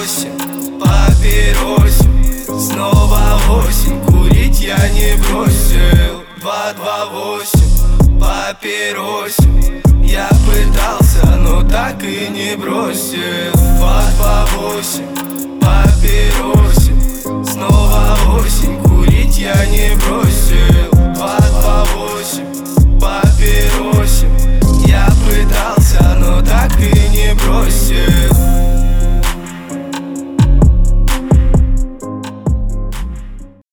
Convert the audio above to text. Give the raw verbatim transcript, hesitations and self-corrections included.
восемь, папиросе. Снова осень, курить я не бросил. Два, два, восемь, папиросе. Я пытался, но так и не бросил. Два, два, восемь, папиросе.